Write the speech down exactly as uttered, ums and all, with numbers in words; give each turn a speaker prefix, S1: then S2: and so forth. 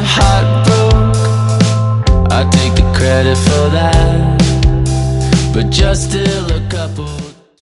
S1: heart broke, I take the credit for that, but just still a couple